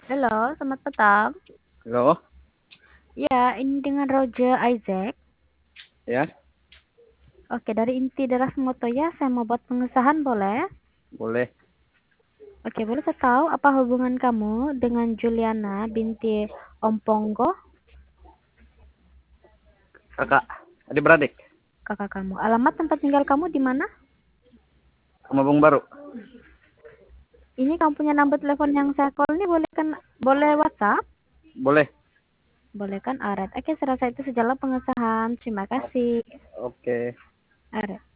Halo, selamat petang. Halo, Ya, ini dengan Roger Isaac. ya, Oke, dari inti Deras Moto ya, saya mau buat pengesahan boleh? boleh. Oke, boleh saya tahu apa hubungan kamu dengan Juliana binti Omponggo, Kakak, adik-beradik, kakak kamu? Alamat tempat tinggal kamu di mana? Kamabong Baru. Ini kamu punya nomor telepon yang saya call ini boleh kan? Boleh WhatsApp? Boleh. Boleh kan? Alright. Oke, saya rasa itu sejalan pengesahan. Terima kasih. Oke. Alright.